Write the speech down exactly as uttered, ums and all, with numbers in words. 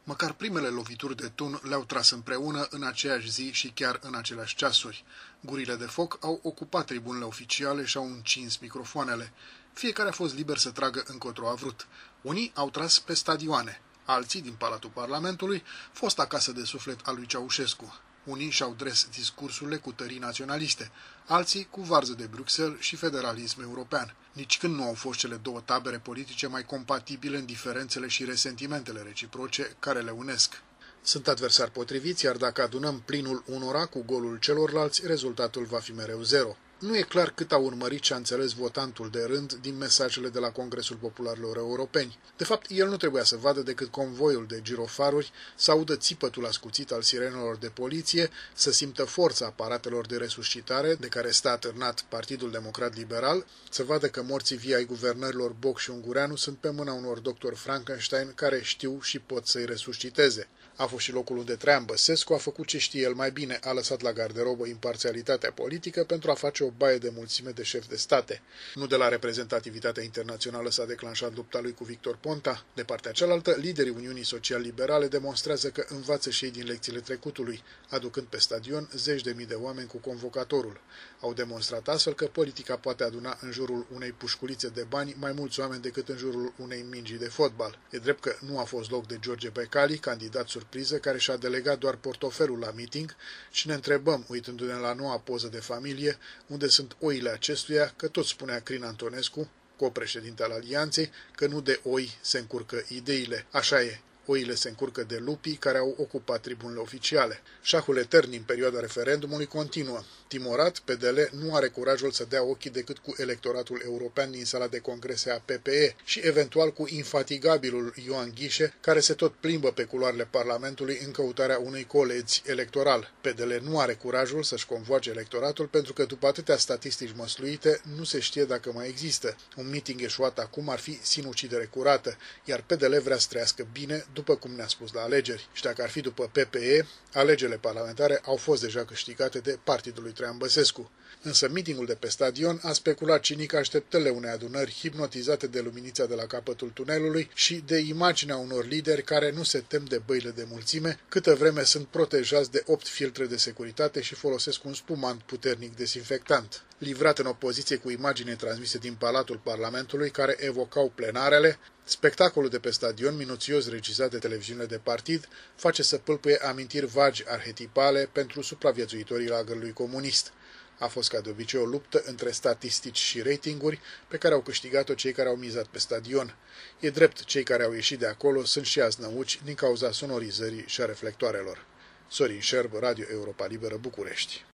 Măcar primele lovituri de tun le-au tras împreună în aceeași zi și chiar în aceleași ceasuri. Gurile de foc au ocupat tribunele oficiale și au încins microfoanele. Fiecare a fost liber să tragă încotro a vrut. Unii au tras pe stadioane, alții din Palatul Parlamentului, fosta casă de suflet a lui Ceaușescu. Unii și-au dres discursurile cu tării naționaliste, alții cu varză de Bruxelles și federalism european. Nici când nu au fost cele două tabere politice mai compatibile în diferențele și resentimentele reciproce care le unesc. Sunt adversari potriviți, iar dacă adunăm plinul unora cu golul celorlalți, rezultatul va fi mereu zero. Nu e clar cât a urmărit și a înțeles votantul de rând din mesajele de la Congresul Popularilor Europeni. De fapt, el nu trebuia să vadă decât convoiul de girofaruri, să audă țipătul ascuțit al sirenelor de poliție, să simtă forța aparatelor de resuscitare de care stă atârnat Partidul Democrat Liberal, să vadă că morții vii ai guvernărilor Boc și Ungureanu sunt pe mâna unor doctori Frankenstein care știu și pot să-i resusciteze. A fost și locul unde Traian Băsescu a făcut ce știe el mai bine, a lăsat la garderobă imparțialitatea politică pentru a face o baie de mulțime de șefi de state. Nu de la reprezentativitatea internațională s-a declanșat lupta lui cu Victor Ponta. De partea cealaltă, liderii Uniunii Social-Liberale demonstrează că învață și ei din lecțiile trecutului, aducând pe stadion zeci de mii de oameni cu convocatorul. Au demonstrat astfel că politica poate aduna în jurul unei pușculițe de bani mai mulți oameni decât în jurul unei mingi de fotbal. E drept că nu a fost loc de George Becali, candidat surpriză, care și-a delegat doar portofelul la meeting, și ne întrebăm, uitându-ne la noua poză de familie, unde sunt oile acestuia, că tot spunea Crin Antonescu, co-președinte al Alianței, că nu de oi se încurcă ideile. Așa e. Oile se încurcă de lupii care au ocupat tribunele oficiale. Șahul etern din perioada referendumului continuă. Timorat, P D L nu are curajul să dea ochii decât cu electoratul european din sala de congrese a P P E și eventual cu infatigabilul Ioan Ghișe, care se tot plimbă pe culoarele Parlamentului în căutarea unui colegi electoral. P D L nu are curajul să-și convoace electoratul pentru că după atâtea statistici măsluite nu se știe dacă mai există. Un meeting eșuat acum ar fi sinucidere curată, iar P D L vrea să trăiască bine, după cum ne-a spus la alegeri. Și dacă ar fi după P P E, alegerile parlamentare au fost deja câștigate de partidul lui Traian Băsescu. Însă meetingul de pe stadion a speculat cinic așteptările unei adunări hipnotizate de luminița de la capătul tunelului și de imaginea unor lideri care nu se tem de băile de mulțime, câtă vreme sunt protejați de opt filtre de securitate și folosesc un spumant puternic dezinfectant. Livrat în opoziție cu imagini transmise din Palatul Parlamentului care evocau plenarele, spectacolul de pe stadion, minuțios regizat de televiziunile de partid, face să pâlpâie amintiri vagi arhetipale pentru supraviețuitorii lagărului comunist. A fost ca de obicei o luptă între statistici și ratinguri pe care au câștigat-o cei care au mizat pe stadion. E drept, cei care au ieșit de acolo sunt și aznăuci din cauza sonorizării și a reflectoarelor. Sorin Șerb, Radio Europa Liberă, București.